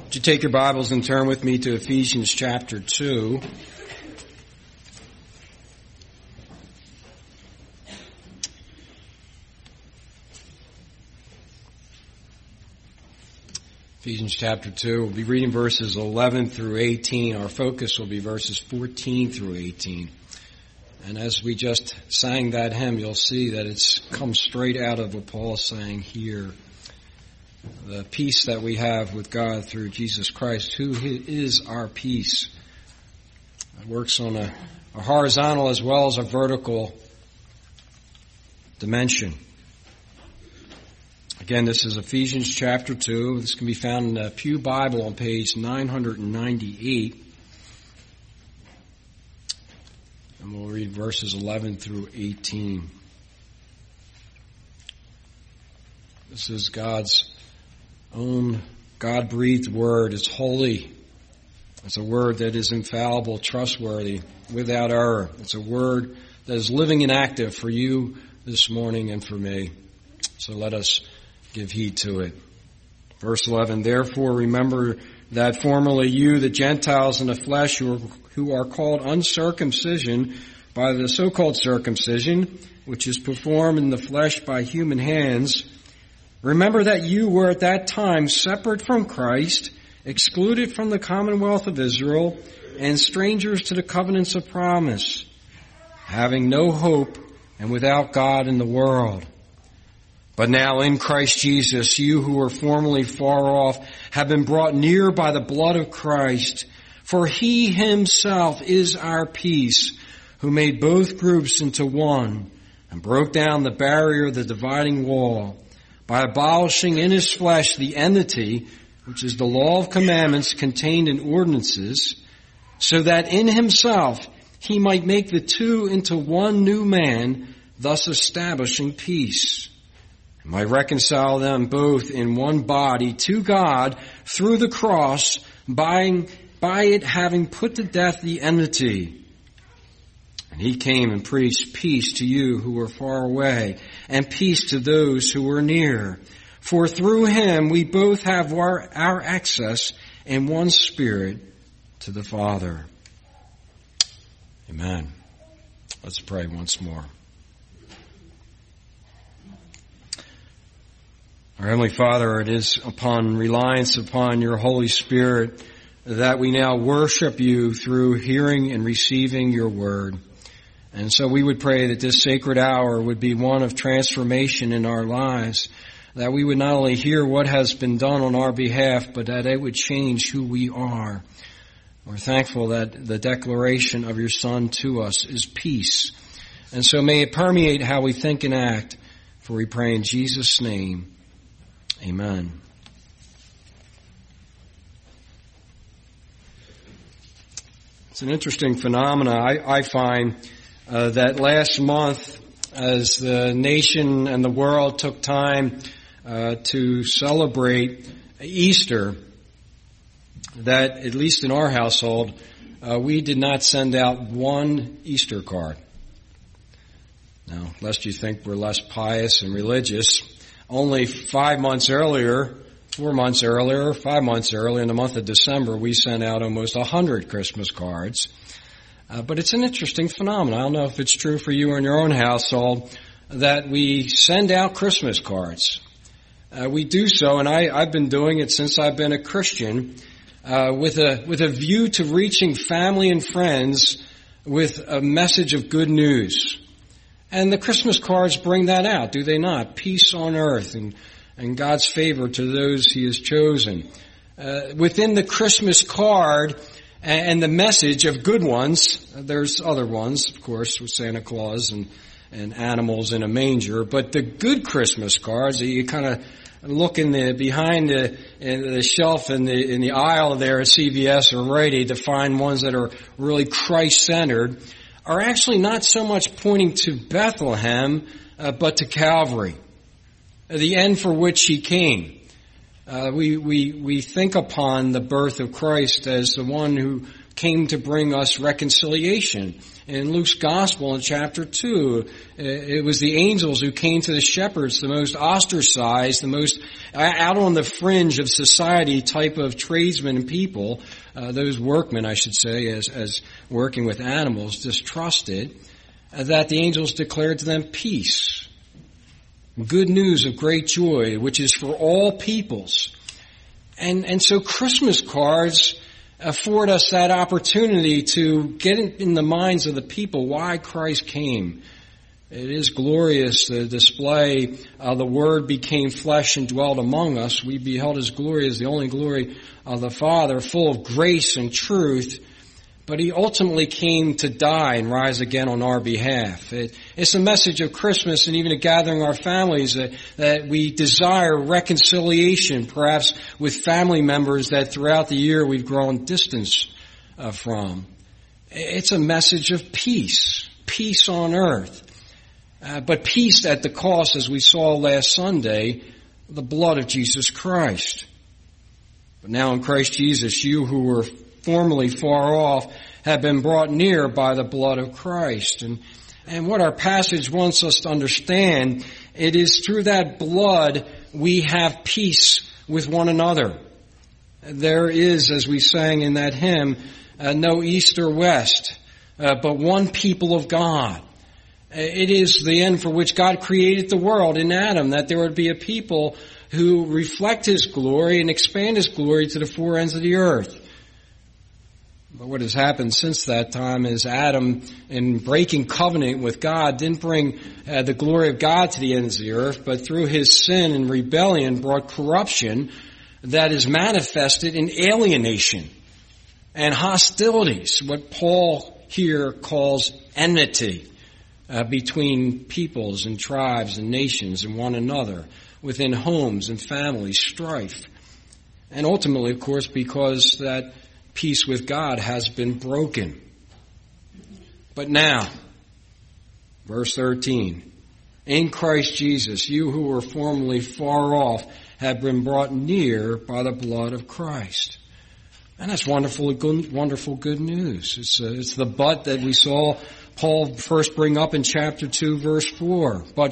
Would you take your Bibles and turn with me to Ephesians chapter 2. Ephesians chapter 2, we'll be reading verses 11 through 18. Our focus will be verses 14 through 18. And as we just sang that hymn, you'll see that it's come straight out of what Paul is saying here. The peace that we have with God through Jesus Christ, who is our peace. It works on a horizontal as well as a vertical dimension. Again, this is Ephesians chapter 2. This can be found in the Pew Bible on page 998. And we'll read verses 11 through 18. This is God's own God-breathed word. It's holy. It's a word that is infallible, trustworthy, without error. It's a word that is living and active for you this morning and for me. So let us give heed to it. Verse 11, therefore remember that formerly you, the Gentiles in the flesh, who are called uncircumcision by the so-called circumcision, which is performed in the flesh by human hands, remember that you were at that time separate from Christ, excluded from the commonwealth of Israel, and strangers to the covenants of promise, having no hope and without God in the world. But now in Christ Jesus, you who were formerly far off have been brought near by the blood of Christ. For he himself is our peace, who made both groups into one and broke down the barrier of the dividing wall by abolishing in his flesh the enmity, which is the law of commandments contained in ordinances, so that in himself he might make the two into one new man, thus establishing peace. And might reconcile them both in one body to God through the cross, by it having put to death the enmity. And he came and preached peace to you who were far away, and peace to those who were near. For through him we both have our access in one Spirit to the Father. Amen. Let's pray once more. Our Heavenly Father, it is upon reliance upon your Holy Spirit that we now worship you through hearing and receiving your word. And so we would pray that this sacred hour would be one of transformation in our lives, that we would not only hear what has been done on our behalf, but that it would change who we are. We're thankful that the declaration of your Son to us is peace. And so may it permeate how we think and act, for we pray in Jesus' name. Amen. It's an interesting phenomena. I find that last month, as the nation and the world took time to celebrate Easter, that at least in our household, we did not send out one Easter card. Now, lest you think we're less pious and religious, only 5 months earlier, in the month of December, we sent out almost 100 Christmas cards. But it's an interesting phenomenon. I don't know if it's true for you or in your own household, that we send out Christmas cards. We do so, and I've been doing it since I've been a Christian, with a view to reaching family and friends with a message of good news. And the Christmas cards bring that out, do they not? Peace on earth and God's favor to those he has chosen. Within the Christmas card and the message of good ones, there's other ones, of course, with Santa Claus and animals in a manger, but the good Christmas cards, you kind of look behind the shelf in the aisle there at CVS or Rite Aid to find ones that are really Christ-centered, are actually not so much pointing to Bethlehem, but to Calvary, the end for which he came. We think upon the birth of Christ as the one who came to bring us reconciliation. In Luke's Gospel in chapter 2, it was the angels who came to the shepherds, the most ostracized, the most out on the fringe of society type of tradesmen and people, those workmen, I should say, as working with animals, distrusted, that the angels declared to them peace. Good news of great joy, which is for all peoples. And so Christmas cards afford us that opportunity to get in the minds of the people why Christ came. It is glorious, the display. The Word became flesh and dwelt among us. We beheld His glory as the only glory of the Father, full of grace and truth. But He ultimately came to die and rise again on our behalf. It's a message of Christmas and even a gathering our families that we desire reconciliation, perhaps with family members that throughout the year we've grown distance from. It's a message of peace, peace on earth. But peace at the cost, as we saw last Sunday, the blood of Jesus Christ. But now in Christ Jesus, you who were formerly far off have been brought near by the blood of Christ. And what our passage wants us to understand, it is through that blood we have peace with one another. There is, as we sang in that hymn, no east or west, but one people of God. It is the end for which God created the world in Adam, that there would be a people who reflect His glory and expand His glory to the four ends of the earth. But what has happened since that time is Adam, in breaking covenant with God, didn't bring the glory of God to the ends of the earth, but through his sin and rebellion brought corruption that is manifested in alienation and hostilities, what Paul here calls enmity between peoples and tribes and nations and one another, within homes and families, strife. And ultimately, of course, because that peace with God has been broken. But now, verse 13, in Christ Jesus, you who were formerly far off have been brought near by the blood of Christ. And that's wonderful good news. It's the but that we saw Paul first bring up in chapter 2, verse 4. But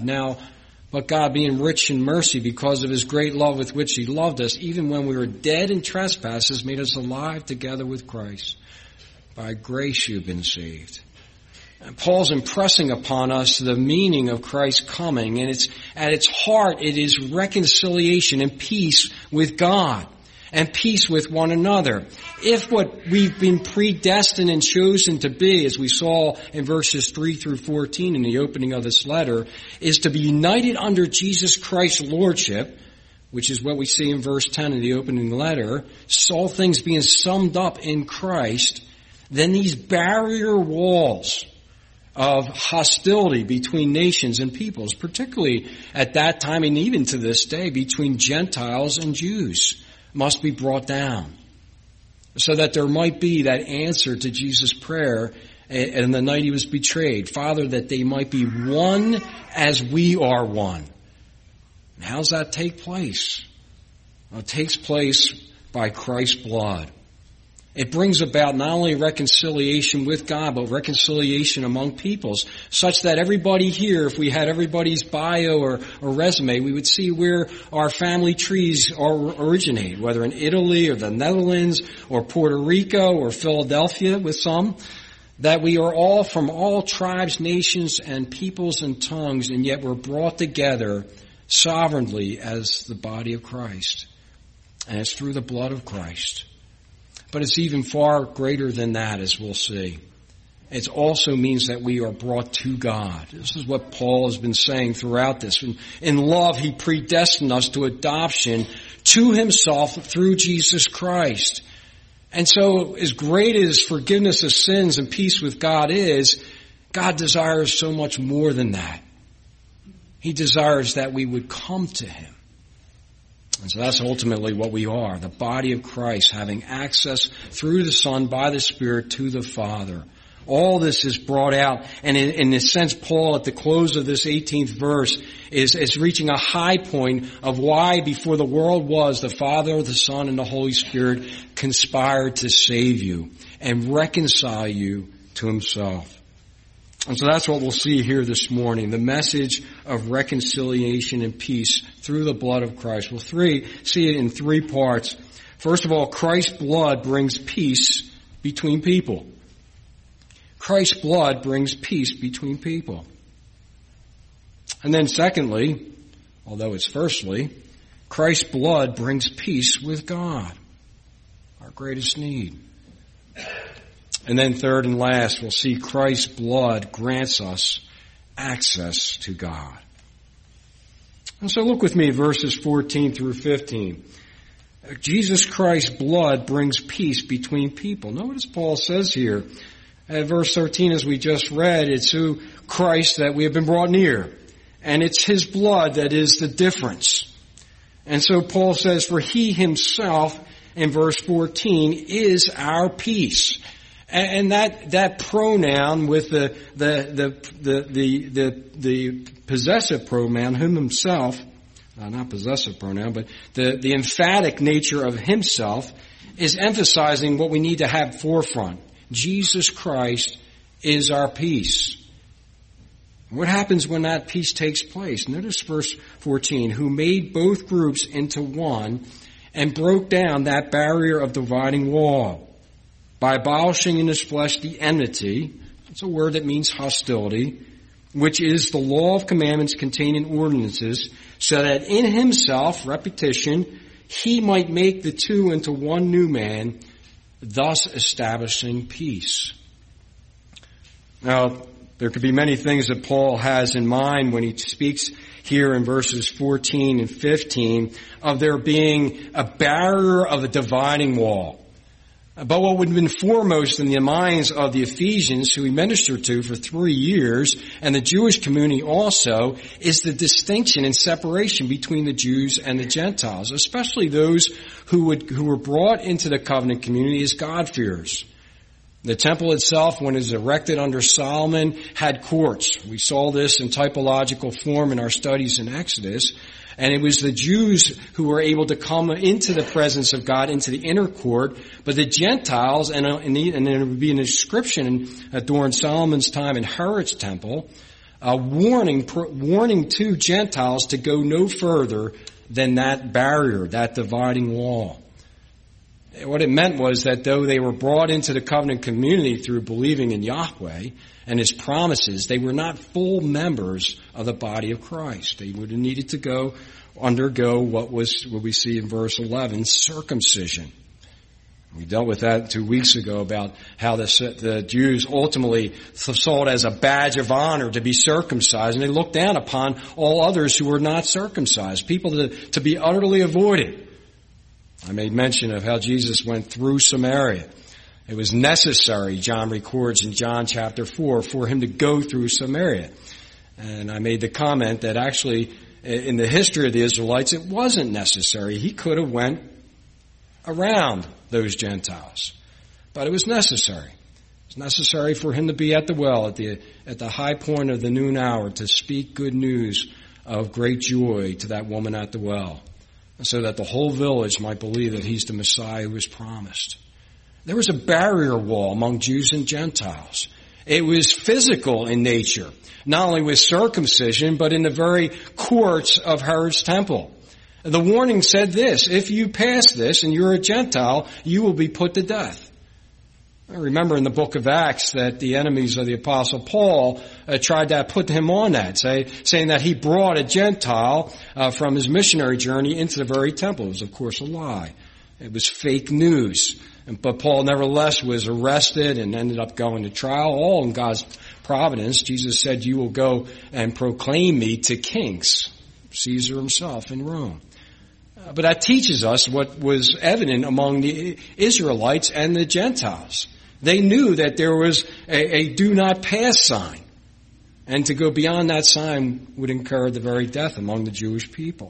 God being rich in mercy because of His great love with which He loved us, even when we were dead in trespasses, made us alive together with Christ. By grace you've been saved. And Paul's impressing upon us the meaning of Christ's coming, and at its heart it is reconciliation and peace with God and peace with one another. If what we've been predestined and chosen to be, as we saw in verses 3 through 14 in the opening of this letter, is to be united under Jesus Christ's lordship, which is what we see in verse 10 of the opening letter, all things being summed up in Christ, then these barrier walls of hostility between nations and peoples, particularly at that time and even to this day between Gentiles and Jews, must be brought down, so that there might be that answer to Jesus' prayer and the night He was betrayed. Father, that they might be one as we are one. And how does that take place? Well, it takes place by Christ's blood. It brings about not only reconciliation with God, but reconciliation among peoples, such that everybody here, if we had everybody's bio or resume, we would see where our family trees originate, whether in Italy or the Netherlands or Puerto Rico or Philadelphia with some, that we are all from all tribes, nations, and peoples and tongues, and yet we're brought together sovereignly as the body of Christ. And it's through the blood of Christ. But it's even far greater than that, as we'll see. It also means that we are brought to God. This is what Paul has been saying throughout this. In love, He predestined us to adoption to Himself through Jesus Christ. And so, as great as forgiveness of sins and peace with God is, God desires so much more than that. He desires that we would come to Him. And so that's ultimately what we are, the body of Christ, having access through the Son by the Spirit to the Father. all this is brought out. And in a sense, Paul, at the close of this 18th verse, is reaching a high point of why before the world was, the Father, the Son, and the Holy Spirit conspired to save you and reconcile you to himself. And so that's what we'll see here this morning, the message of reconciliation and peace through the blood of Christ. We'll see it in three parts. First of all, Christ's blood brings peace between people. Christ's blood brings peace between people. And then secondly, although it's firstly, Christ's blood brings peace with God, our greatest need. And then third and last, we'll see Christ's blood grants us access to God. And so look with me, verses 14 through 15. Jesus Christ's blood brings peace between people. Notice Paul says here, at verse 13, as we just read, it's through Christ that we have been brought near. And it's his blood that is the difference. And so Paul says, for he himself, in verse 14, is our peace. And that pronoun with the possessive pronoun, whom himself, not possessive pronoun, but the emphatic nature of himself is emphasizing what we need to have forefront. Jesus Christ is our peace. What happens when that peace takes place? Notice verse 14, who made both groups into one and broke down that barrier of dividing wall by abolishing in his flesh the enmity. It's a word that means hostility, which is the law of commandments contained in ordinances, so that in himself, repetition, he might make the two into one new man, thus establishing peace. Now, there could be many things that Paul has in mind when he speaks here in verses 14 and 15 of there being a barrier of a dividing wall. But what would have been foremost in the minds of the Ephesians, who he ministered to for 3 years, and the Jewish community also, is the distinction and separation between the Jews and the Gentiles, especially those who were brought into the covenant community as God-fearers. The temple itself, when it was erected under Solomon, had courts. We saw this in typological form in our studies in Exodus. And it was the Jews who were able to come into the presence of God, into the inner court. But the Gentiles, and there would be an inscription during Solomon's time in Herod's temple, warning to Gentiles to go no further than that barrier, that dividing wall. What it meant was that though they were brought into the covenant community through believing in Yahweh and his promises, they were not full members of the body of Christ. They would have needed to undergo what we see in verse 11, circumcision. We dealt with that 2 weeks ago about how the Jews ultimately saw it as a badge of honor to be circumcised, and they looked down upon all others who were not circumcised, people to be utterly avoided. I made mention of how Jesus went through Samaria. It was necessary, John records in John chapter 4, for him to go through Samaria. And I made the comment that actually, in the history of the Israelites, it wasn't necessary. He could have went around those Gentiles. But it was necessary. It was necessary for him to be at the well at the high point of the noon hour to speak good news of great joy to that woman at the well, so that the whole village might believe that he's the Messiah who was promised. There was a barrier wall among Jews and Gentiles. It was physical in nature, not only with circumcision, but in the very courts of Herod's temple. The warning said this: if you pass this and you're a Gentile, you will be put to death. I remember in the book of Acts that the enemies of the Apostle Paul tried to put him on that, saying that he brought a Gentile from his missionary journey into the very temple. It was, of course, a lie. It was fake news. But Paul nevertheless was arrested and ended up going to trial, all in God's providence. Jesus said, you will go and proclaim me to kings, Caesar himself in Rome. But that teaches us what was evident among the Israelites and the Gentiles. They knew that there was a do not pass sign. And to go beyond that sign would incur the very death among the Jewish people.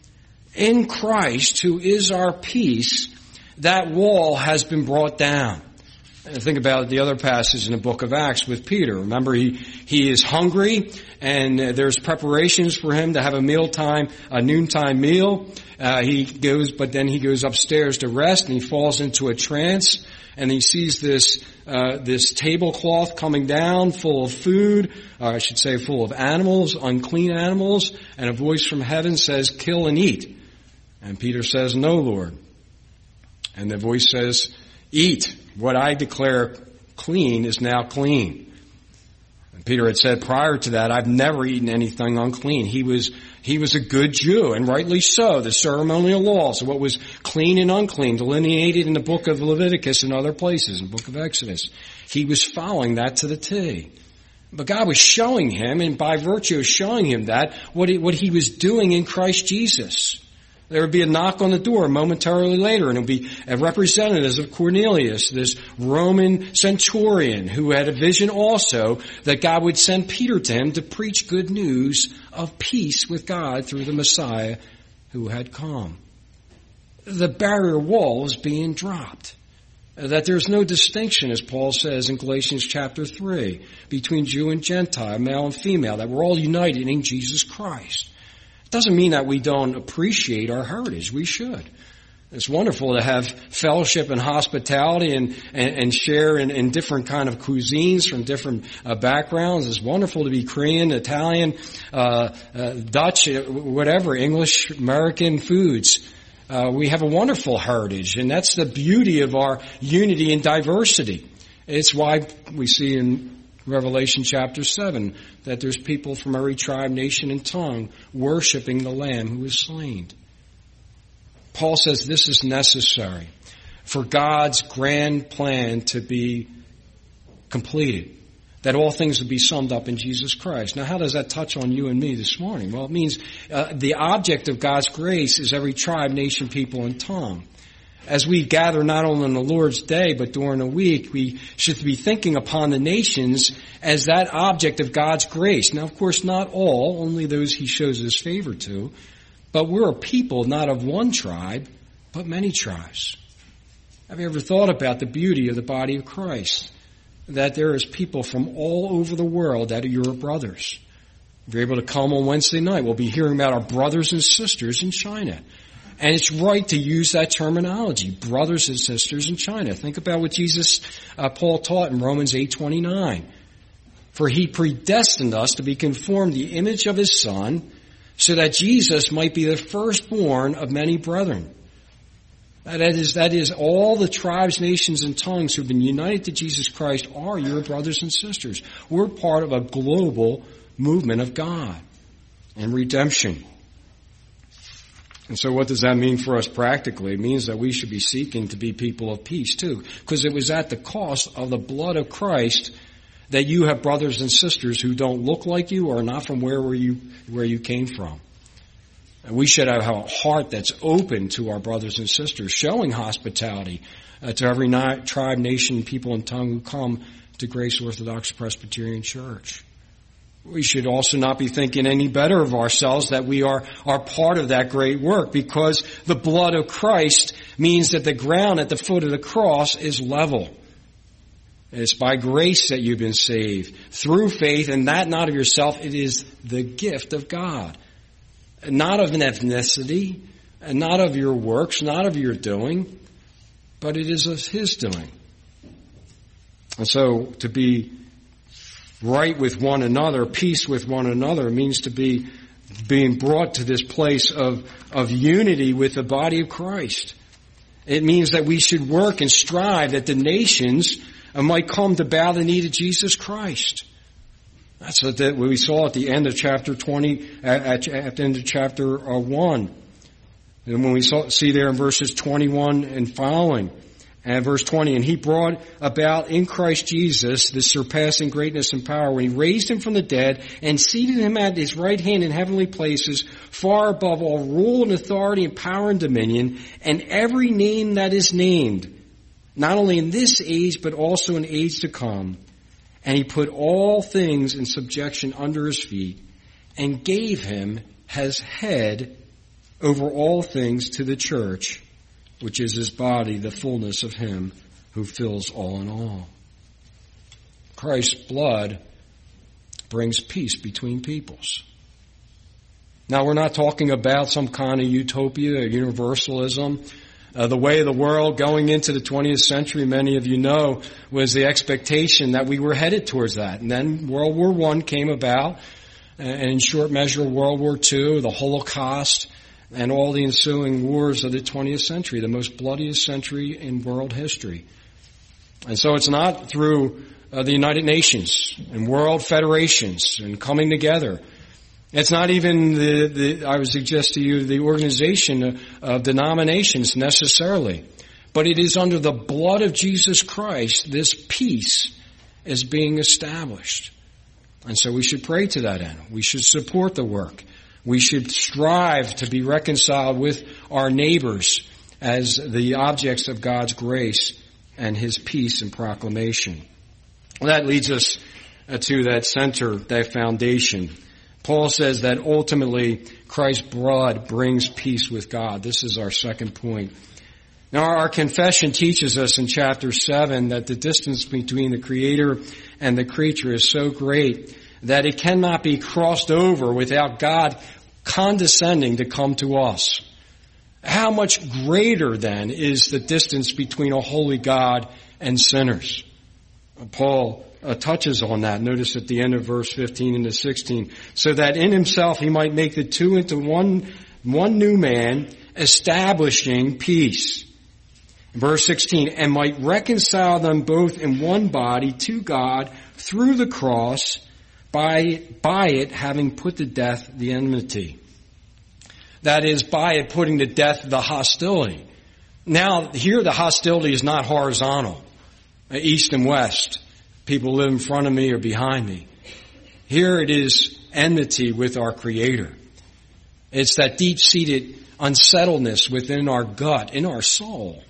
In Christ, who is our peace, that wall has been brought down. Think about the other passage in the book of Acts with Peter. Remember, he is hungry, and there's preparations for him to have a noontime meal. But then he goes upstairs to rest, and he falls into a trance, and he sees this tablecloth coming down full of food, or I should say full of animals, unclean animals, and a voice from heaven says, "Kill and eat." And Peter says, "No, Lord." And the voice says, "Eat. What I declare clean is now clean." And Peter had said prior to that, "I've never eaten anything unclean." He was a good Jew, and rightly so. The ceremonial laws of what was clean and unclean, delineated in the book of Leviticus and other places, in the book of Exodus. He was following that to the T. But God was showing him, and by virtue of showing him that, what he was doing in Christ Jesus. There would be a knock on the door momentarily later, and it would be a representative of Cornelius, this Roman centurion who had a vision also that God would send Peter to him to preach good news of peace with God through the Messiah who had come. The barrier wall is being dropped. That there's no distinction, as Paul says in Galatians chapter 3, between Jew and Gentile, male and female, that we're all united in Jesus Christ. It doesn't mean that we don't appreciate our heritage. We should. It's wonderful to have fellowship and hospitality and share in different kind of cuisines from different backgrounds. It's wonderful to be Korean, Italian, Dutch, whatever, English, American foods. We have a wonderful heritage, and that's the beauty of our unity and diversity. It's why we see in Revelation chapter 7 that there's people from every tribe, nation, and tongue worshiping the Lamb who was slain. Paul says this is necessary for God's grand plan to be completed, that all things would be summed up in Jesus Christ. Now, how does that touch on you and me this morning? Well, it means the object of God's grace is every tribe, nation, people, and tongue. As we gather not only on the Lord's Day, but during the week, we should be thinking upon the nations as that object of God's grace. Now, of course, not all, only those He shows His favor to. But we're a people not of one tribe, but many tribes. Have you ever thought about the beauty of the body of Christ? That there is people from all over the world that are your brothers. If you're able to come on Wednesday night, we'll be hearing about our brothers and sisters in China. And it's right to use that terminology, brothers and sisters in China. Think about what Paul taught in Romans 8:29. For He predestined us to be conformed to the image of His Son, so that Jesus might be the firstborn of many brethren. That is all the tribes, nations, and tongues who have been united to Jesus Christ are your brothers and sisters. We're part of a global movement of God and redemption. And so what does that mean for us practically? It means that we should be seeking to be people of peace too, because it was at the cost of the blood of Christ that you have brothers and sisters who don't look like you or are not from where you came from. And we should have a heart that's open to our brothers and sisters, showing hospitality to every tribe, nation, people, and tongue who come to Grace Orthodox Presbyterian Church. We should also not be thinking any better of ourselves that we are part of that great work, because the blood of Christ means that the ground at the foot of the cross is level. It's by grace that you've been saved, through faith, and that not of yourself. It is the gift of God. Not of an ethnicity, and not of your works, not of your doing, but it is of His doing. And so to be right with one another, peace with one another, means to be being brought to this place of unity with the body of Christ. It means that we should work and strive that the nations might come to bow the knee to Jesus Christ. That's what we saw at the end of chapter 20, at the end of chapter 1. And when we see there in verses 21 and following, and verse 20, and He brought about in Christ Jesus the surpassing greatness and power when He raised Him from the dead and seated Him at His right hand in heavenly places, far above all rule and authority and power and dominion, and every name that is named, not only in this age, but also in age to come. And He put all things in subjection under His feet, and gave Him as head over all things to the church, which is His body, the fullness of Him who fills all in all. Christ's blood brings peace between peoples. Now, we're not talking about some kind of utopia or universalism. The way of the world going into the 20th century, many of you know, was the expectation that we were headed towards that. And then World War I came about, and in short measure, World War II, the Holocaust, and all the ensuing wars of the 20th century, the most bloodiest century in world history. And so it's not through the United Nations and world federations and coming together. It's not even I would suggest to you, the organization of denominations necessarily. But it is under the blood of Jesus Christ, this peace is being established. And so we should pray to that end. We should support the work. We should strive to be reconciled with our neighbors as the objects of God's grace and His peace and proclamation. Well, that leads us to that center, that foundation. Paul says that ultimately Christ's blood brings peace with God. This is our second point. Now, our confession teaches us in chapter 7 that the distance between the Creator and the creature is so great that it cannot be crossed over without God condescending to come to us. How much greater, then, is the distance between a holy God and sinners? Paul touches on that. Notice at the end of verse 15 into 16. So that in himself he might make the two into one new man, establishing peace. Verse 16, and might reconcile them both in one body to God through the cross, by it having put to death the enmity. That is, by it putting to death the hostility. Now, here the hostility is not horizontal, east and west. People live in front of me or behind me. Here it is enmity with our Creator. It's that deep-seated unsettledness within our gut, in our soul,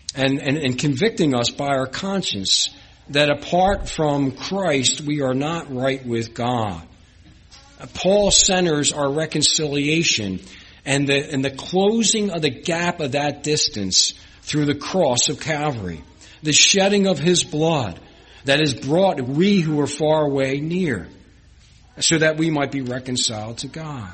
and convicting us by our conscience that apart from Christ, we are not right with God. Paul centers our reconciliation and the closing of the gap of that distance through the cross of Calvary, the shedding of His blood that has brought we who are far away near, so that we might be reconciled to God.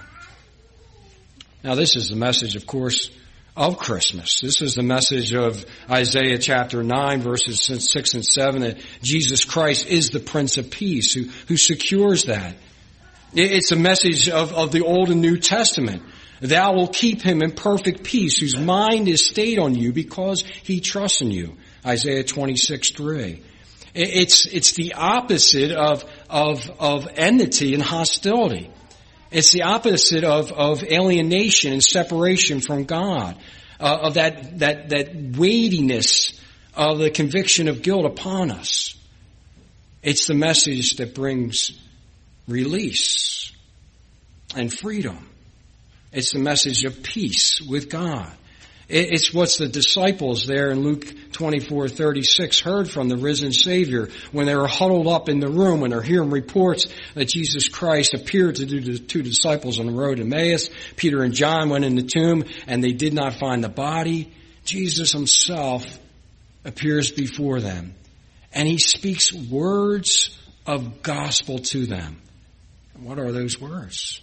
Now, this is the message, of course, of Christmas. This is the message of Isaiah chapter 9, verses 6 and 7, that Jesus Christ is the Prince of Peace who secures that. It's a message of the Old and New Testament. Thou will keep him in perfect peace, whose mind is stayed on you because he trusts in you. Isaiah 26:3. It's the opposite of enmity and hostility. It's the opposite of alienation and separation from God, of that weightiness of the conviction of guilt upon us. It's the message that brings release and freedom. It's the message of peace with God. It's what the disciples there in Luke 24:36 heard from the risen Savior when they were huddled up in the room, when they're hearing reports that Jesus Christ appeared to the two disciples on the road to Emmaus. Peter and John went in the tomb and they did not find the body. Jesus Himself appears before them and He speaks words of gospel to them. What are those words?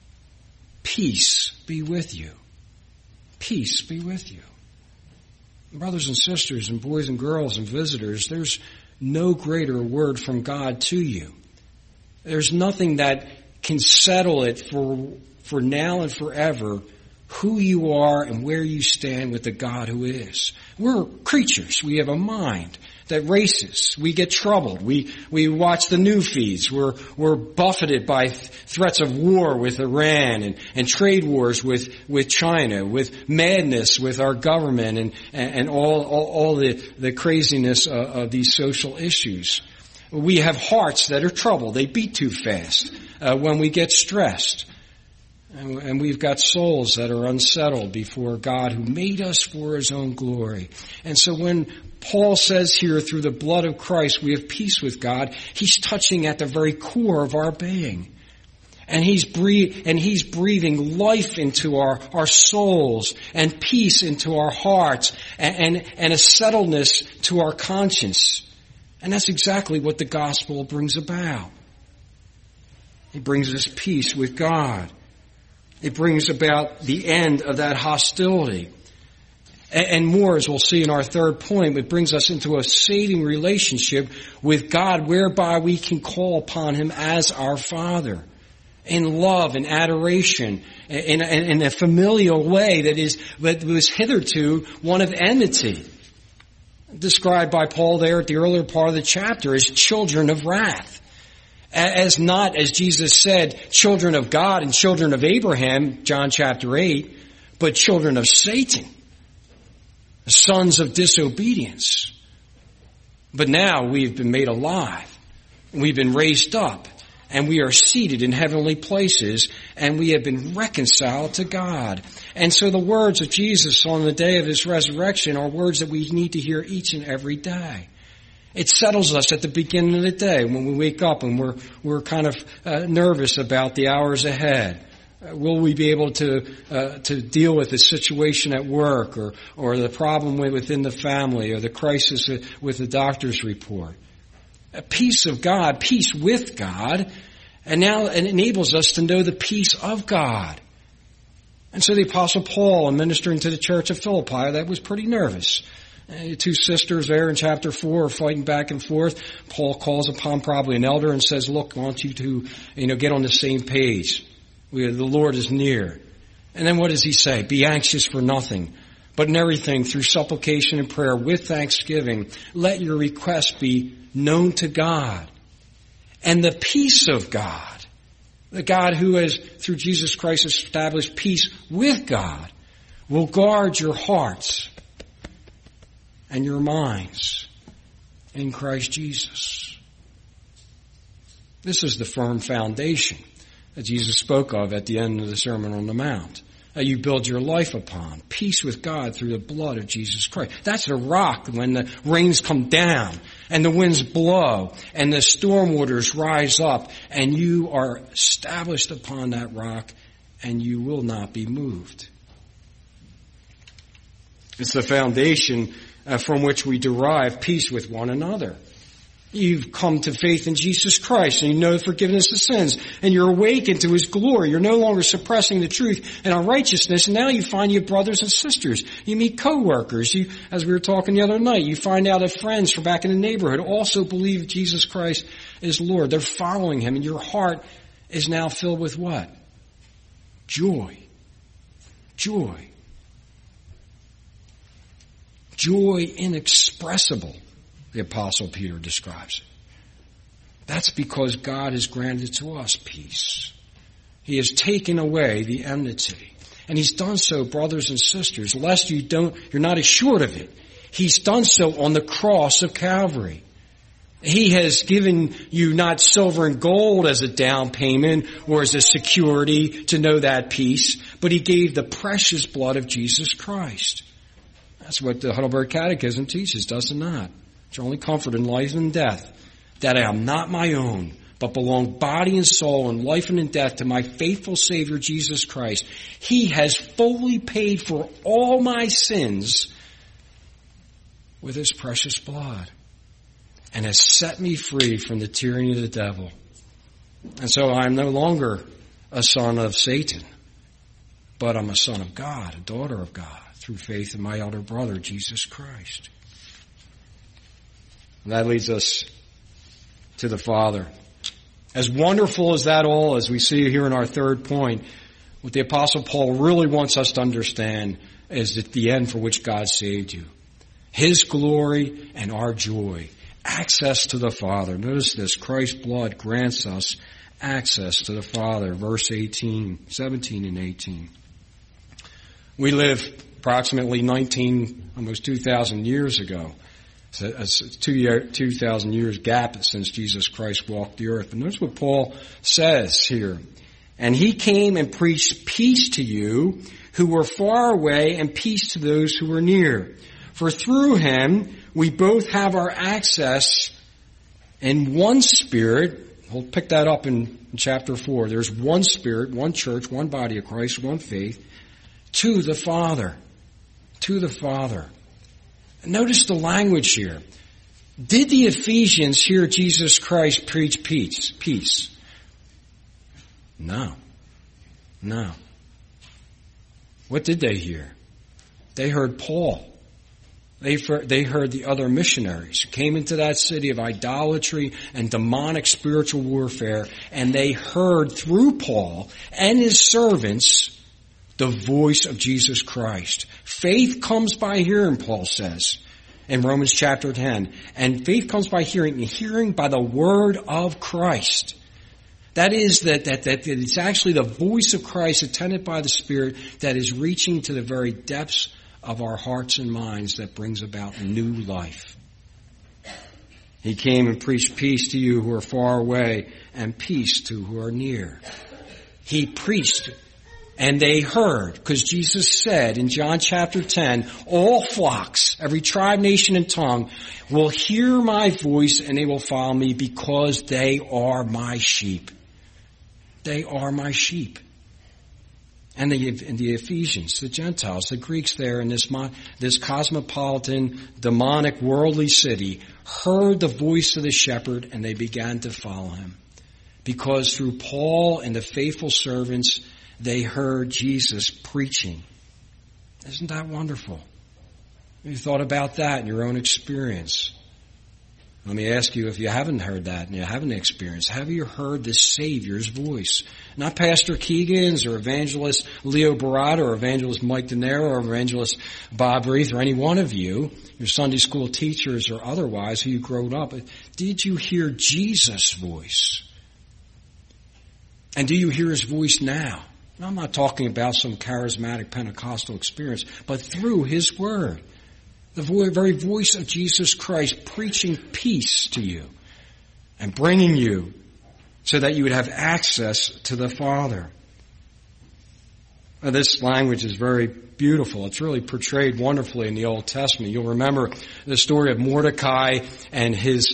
Peace be with you. Peace be with you. Brothers and sisters and boys and girls and visitors, there's no greater word from God to you. There's nothing that can settle it for now and forever who you are and where you stand with the God who is. We're creatures. We have a mind that races. We get troubled. We watch the news feeds. We're buffeted by threats of war with Iran and trade wars with China, with madness with our government and all the craziness of these social issues. We have hearts that are troubled. They beat too fast when we get stressed. And we've got souls that are unsettled before God who made us for His own glory. And so when Paul says here, through the blood of Christ, we have peace with God, he's touching at the very core of our being. And He's breathing life into our souls and peace into our hearts and a settledness to our conscience. And that's exactly what the gospel brings about. It brings us peace with God. It brings about the end of that hostility. And more, as we'll see in our third point, it brings us into a saving relationship with God whereby we can call upon Him as our Father in love and adoration, in a familial way that was hitherto one of enmity. Described by Paul there at the earlier part of the chapter as children of wrath. As not, as Jesus said, children of God and children of Abraham, John chapter 8, but children of Satan. Sons of disobedience. But now we've been made alive. We've been raised up. And we are seated in heavenly places. And we have been reconciled to God. And so the words of Jesus on the day of His resurrection are words that we need to hear each and every day. It settles us at the beginning of the day when we wake up and we're kind of nervous about the hours ahead. Will we be able to deal with the situation at work or the problem within the family or the crisis with the doctor's report? A peace of God, peace with God, and now it enables us to know the peace of God. And so the Apostle Paul, ministering to the church of Philippi, that was pretty nervous. Two sisters there in chapter 4 are fighting back and forth. Paul calls upon probably an elder and says, look, I want you to get on the same page. The Lord is near. And then what does he say? Be anxious for nothing, but in everything through supplication and prayer with thanksgiving, let your requests be known to God. And the peace of God, the God who has, through Jesus Christ, established peace with God, will guard your hearts and your minds in Christ Jesus. This is the firm foundation that Jesus spoke of at the end of the Sermon on the Mount. You build your life upon peace with God through the blood of Jesus Christ. That's the rock when the rains come down and the winds blow and the storm waters rise up, and you are established upon that rock and you will not be moved. It's the foundation from which we derive peace with one another. You've come to faith in Jesus Christ and you know the forgiveness of sins and you're awakened to His glory. You're no longer suppressing the truth and unrighteousness, and now you find you have brothers and sisters. You meet co-workers. As we were talking the other night, you find out that friends from back in the neighborhood also believe Jesus Christ is Lord. They're following Him, and your heart is now filled with what? Joy. Joy. Joy inexpressible, the Apostle Peter describes it. That's because God has granted to us peace. He has taken away the enmity. And He's done so, brothers and sisters, lest you're not assured of it. He's done so on the cross of Calvary. He has given you not silver and gold as a down payment or as a security to know that peace, but He gave the precious blood of Jesus Christ. That's what the Heidelberg Catechism teaches, does it not? It's only comfort in life and death, that I am not my own, but belong body and soul in life and in death to my faithful Savior Jesus Christ. He has fully paid for all my sins with His precious blood and has set me free from the tyranny of the devil. And so I'm no longer a son of Satan, but I'm a son of God, a daughter of God, through faith in my elder brother, Jesus Christ. And that leads us to the Father. As wonderful as that all, as we see here in our third point, what the Apostle Paul really wants us to understand is that the end for which God saved you. His glory and our joy. Access to the Father. Notice this, Christ's blood grants us access to the Father. Verse 17 and 18. We live approximately almost 2,000 years ago. It's a 2,000 years gap since Jesus Christ walked the earth. But notice what Paul says here. And He came and preached peace to you who were far away and peace to those who were near. For through Him we both have our access in one Spirit We'll pick that up in chapter 4. There's one Spirit, one church, one body of Christ, one faith, to the Father. To the Father. Notice the language here. Did the Ephesians hear Jesus Christ preach peace? No. No. What did they hear? They heard Paul. They heard the other missionaries who came into that city of idolatry and demonic spiritual warfare, and they heard through Paul and his servants the voice of Jesus Christ. Faith comes by hearing, Paul says in Romans chapter 10. And faith comes by hearing, and hearing by the word of Christ. That is that it's actually the voice of Christ attended by the Spirit that is reaching to the very depths of our hearts and minds that brings about new life. He came and preached peace to you who are far away and peace to who are near. He preached and they heard, because Jesus said in John chapter 10, all flocks, every tribe, nation, and tongue will hear my voice and they will follow me because they are my sheep. They are my sheep. And the Ephesians, the Gentiles, the Greeks there in this cosmopolitan, demonic, worldly city heard the voice of the shepherd and they began to follow him. Because through Paul and the faithful servants, they heard Jesus preaching. Isn't that wonderful? Have you thought about that in your own experience? Let me ask you, if you haven't heard that and you haven't experienced, have you heard the Savior's voice? Not Pastor Keegan's or Evangelist Leo Barada or Evangelist Mike DeNero or Evangelist Bob Reith or any one of you, your Sunday school teachers or otherwise who you grew up with. Did you hear Jesus' voice? And do you hear his voice now? And I'm not talking about some charismatic Pentecostal experience, but through his word. The very voice of Jesus Christ preaching peace to you and bringing you so that you would have access to the Father. Now, this language is very beautiful. It's really portrayed wonderfully in the Old Testament. You'll remember the story of Mordecai and his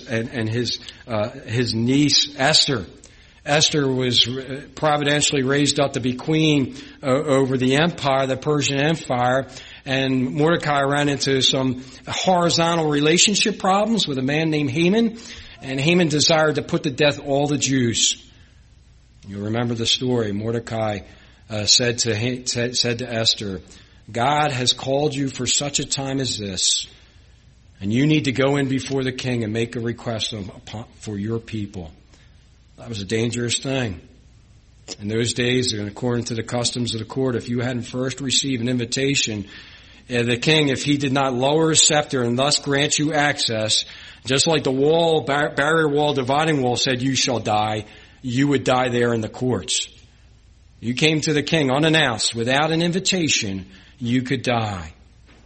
niece Esther. Esther was providentially raised up to be queen over the empire, the Persian Empire, and Mordecai ran into some horizontal relationship problems with a man named Haman, and Haman desired to put to death all the Jews. You'll remember the story. Mordecai said to Esther, God has called you for such a time as this, and you need to go in before the king and make a request for your people. That was a dangerous thing. In those days, and according to the customs of the court, if you hadn't first received an invitation, the king, if he did not lower his scepter and thus grant you access, just like the barrier wall, dividing wall said, you shall die, you would die there in the courts. You came to the king unannounced, without an invitation, you could die.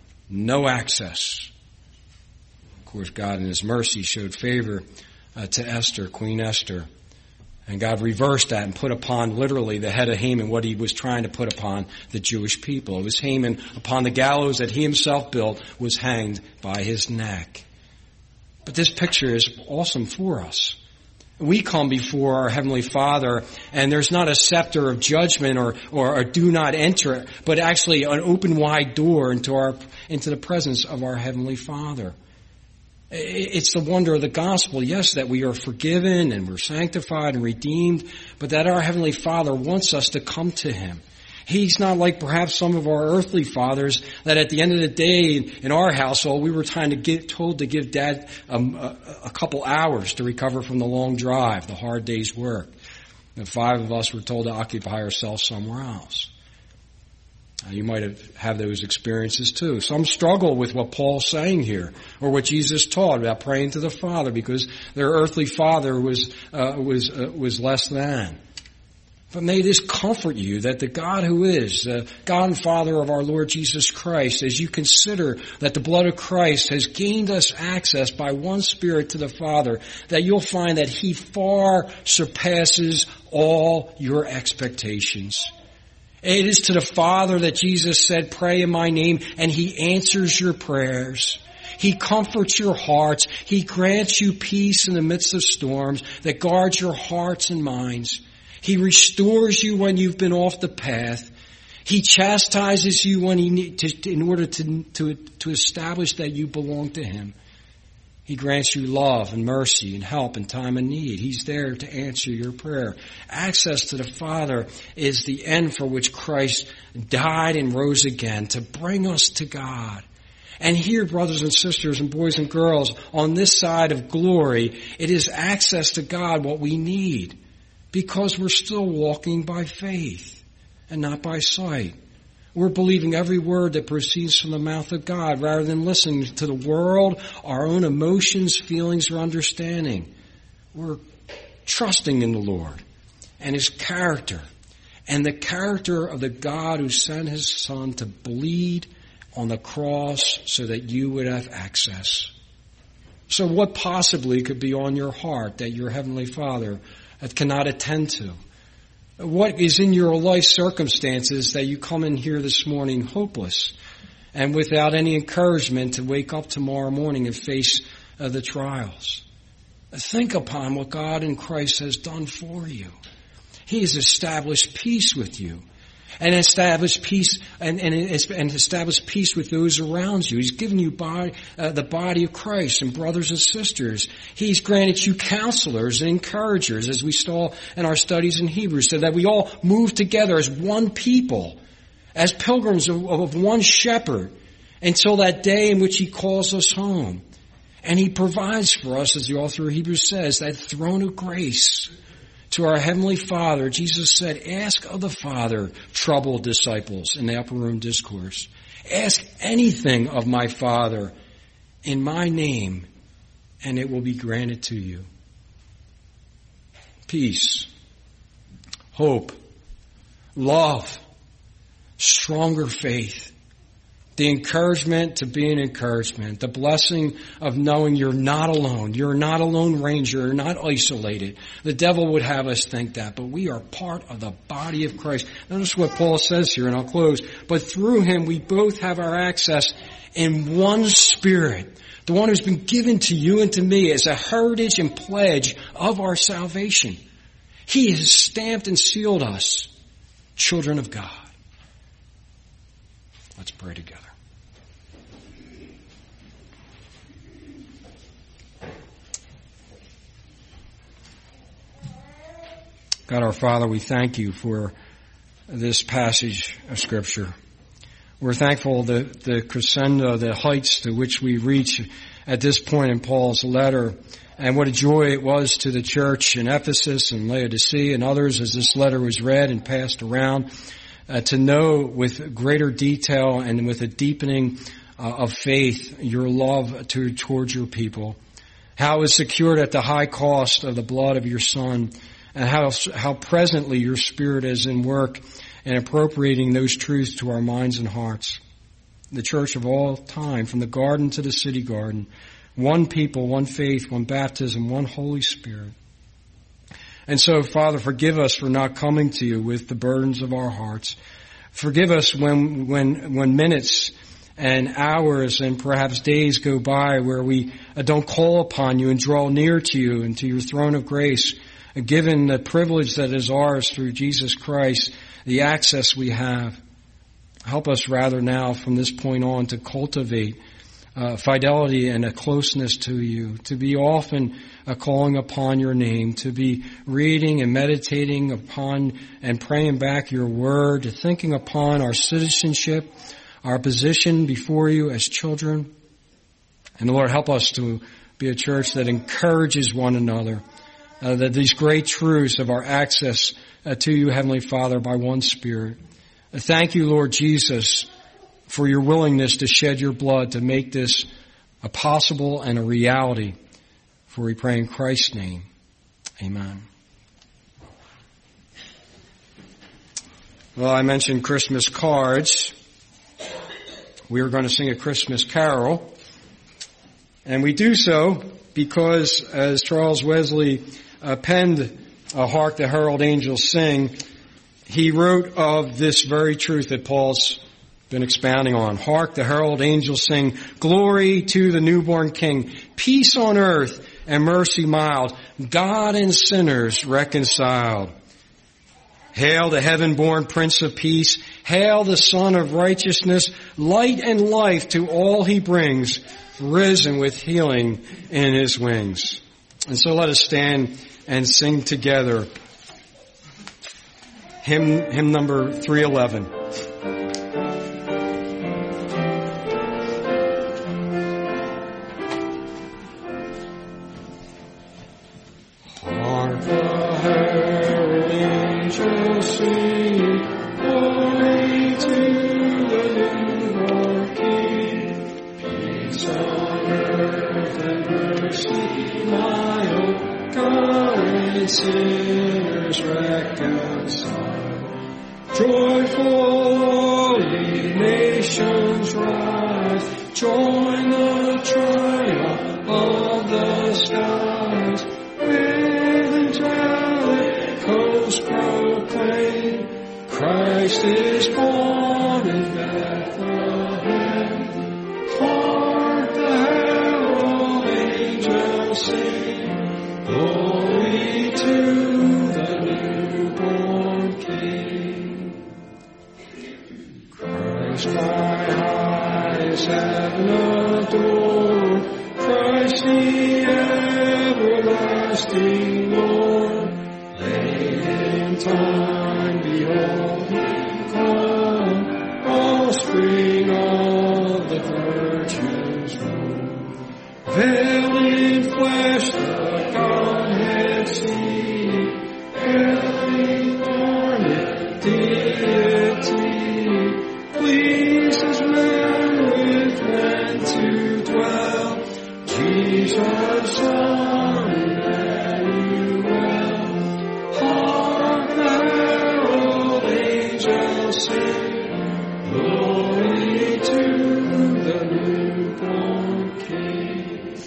No access. Of course, God in his mercy showed favor to Esther, Queen Esther. And God reversed that and put upon literally the head of Haman what he was trying to put upon the Jewish people. It was Haman upon the gallows that he himself built was hanged by his neck. But this picture is awesome for us. We come before our Heavenly Father and there's not a scepter of judgment or a do not enter, but actually an open wide door into the presence of our Heavenly Father. It's the wonder of the gospel, yes, that we are forgiven and we're sanctified and redeemed, but that our Heavenly Father wants us to come to him. He's not like perhaps some of our earthly fathers that at the end of the day in our household we were told to give Dad a couple hours to recover from the long drive, the hard day's work. And 5 of us were told to occupy ourselves somewhere else. You might have those experiences too. Some struggle with what Paul's saying here, or what Jesus taught about praying to the Father, because their earthly father was less than. But may this comfort you that the God who is the God and Father of our Lord Jesus Christ, as you consider that the blood of Christ has gained us access by one Spirit to the Father, that you'll find that he far surpasses all your expectations. It is to the Father that Jesus said, pray in my name, and he answers your prayers. He comforts your hearts. He grants you peace in the midst of storms that guards your hearts and minds. He restores you when you've been off the path. He chastises you when in order to establish that you belong to Him. He grants you love and mercy and help in time of need. He's there to answer your prayer. Access to the Father is the end for which Christ died and rose again, to bring us to God. And here, brothers and sisters and boys and girls, on this side of glory, it is access to God what we need, because we're still walking by faith and not by sight. We're believing every word that proceeds from the mouth of God rather than listening to the world, our own emotions, feelings, or understanding. We're trusting in the Lord and His character and the character of the God who sent His Son to bleed on the cross so that you would have access. So what possibly could be on your heart that your Heavenly Father cannot attend to? What is in your life circumstances that you come in here this morning hopeless and without any encouragement to wake up tomorrow morning and face the trials? Think upon what God in Christ has done for you. He has established peace with you and established peace and established peace with those around you. He's given you the body of Christ and brothers and sisters. He's granted you counselors and encouragers, as we saw in our studies in Hebrews, so that we all move together as one people, as pilgrims of one shepherd, until that day in which He calls us home. And He provides for us, as the author of Hebrews says, that throne of grace. To our Heavenly Father, Jesus said, ask of the Father, troubled disciples in the upper room discourse. Ask anything of my Father in my name, and it will be granted to you. Peace, hope, love, stronger faith, the encouragement to be an encouragement, the blessing of knowing you're not alone. You're not a lone ranger. You're not isolated. The devil would have us think that, but we are part of the body of Christ. Notice what Paul says here, and I'll close. But through Him, we both have our access in one Spirit, the one who's been given to you and to me as a heritage and pledge of our salvation. He has stamped and sealed us, children of God. Let's pray together. God our Father, we thank You for this passage of Scripture. We're thankful that the crescendo, the heights to which we reach at this point in Paul's letter, and what a joy it was to the church in Ephesus and Laodicea and others as this letter was read and passed around, to know with greater detail and with a deepening of faith your love towards your people. How it was secured at the high cost of the blood of your Son, and how presently your Spirit is in work in appropriating those truths to our minds and hearts. The church of all time, from the garden to the city garden, one people, one faith, one baptism, one Holy Spirit. And so, Father, forgive us for not coming to You with the burdens of our hearts. Forgive us when minutes and hours and perhaps days go by where we don't call upon You and draw near to You and to Your throne of grace, given the privilege that is ours through Jesus Christ, the access we have. Help us rather now from this point on to cultivate fidelity and a closeness to You, to be often calling upon Your name, to be reading and meditating upon and praying back Your word, to thinking upon our citizenship, our position before You as children. And Lord, help us to be a church that encourages one another, that these great truths of our access to You, Heavenly Father, by one Spirit. Thank You, Lord Jesus, for Your willingness to shed Your blood to make this a possible and a reality. For we pray in Christ's name. Amen. Well, I mentioned Christmas cards. We are going to sing a Christmas carol. And we do so because, as Charles Wesley penned Hark the Herald Angels Sing, he wrote of this very truth that Paul's been expounding on. Hark, the herald angels sing, glory to the newborn King, peace on earth and mercy mild, God and sinners reconciled. Hail the heaven-born Prince of Peace, hail the Son of Righteousness, light and life to all he brings, risen with healing in his wings. And so let us stand and sing together hymn number 311. Hark the herald angels sing, glory to the newborn King, peace on earth and mercy mild, God and sinners reconciled. Joyful all ye nations rise, join the triumph of the skies. With angelic hosts proclaim, Christ is born in Bethlehem. Hark the herald angels sing, glory to the newborn King. Christ my eyes have not adored, Christ the everlasting Lord. Late in time, behold him come, offspring of the Virgin's womb. Veiled in flesh, the Godhead see, incarnate deity, pleased as man with men to dwell. Jesus, Son Emmanuel, hark the herald angels sing, glory to the newborn King.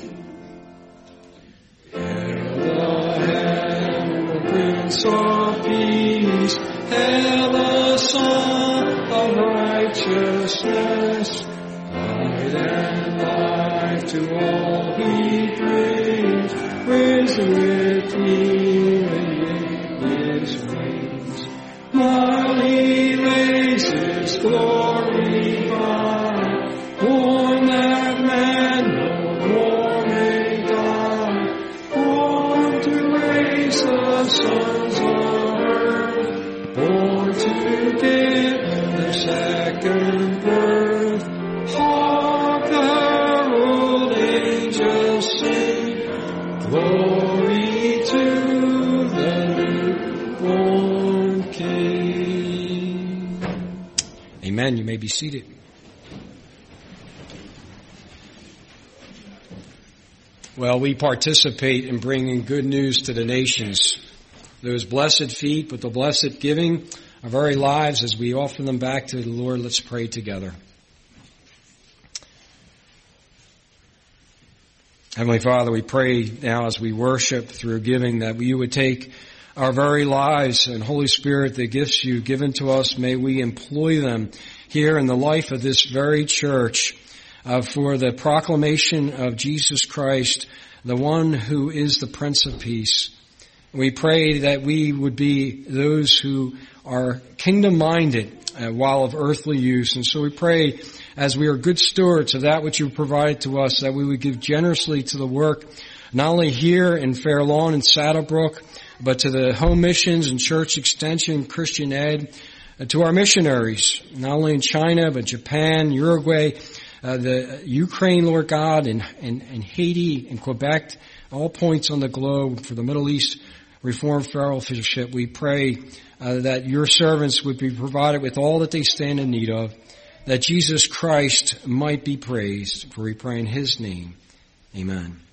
Hail the heavenly Prince of Peace, hail the Son of Righteousness, light and life to all he brings, risen with healing in his wings. While he lays his glory by, born that man no more may die, born to raise the sons of earth, born to give their second birth. Hark the herald angels sing, glory to the newborn King. Amen. You may be seated. Well, we participate in bringing good news to the nations. Those blessed feet with the blessed giving, our very lives as we offer them back to the Lord. Let's pray together. Heavenly Father, we pray now as we worship through giving that you would take our very lives and Holy Spirit, the gifts you've given to us, may we employ them here in the life of this very church for the proclamation of Jesus Christ, the one who is the Prince of Peace. We pray that we would be those who are kingdom-minded while of earthly use. And so we pray as we are good stewards of that which you provided to us, that we would give generously to the work, not only here in Fair Lawn and Saddlebrook, but to the home missions and church extension, Christian Ed, to our missionaries, not only in China, but Japan, Uruguay, the Ukraine, Lord God, and Haiti and Quebec, all points on the globe for the Middle East Reformed Fellowship. We pray that your servants would be provided with all that they stand in need of, that Jesus Christ might be praised, for we pray in his name. Amen.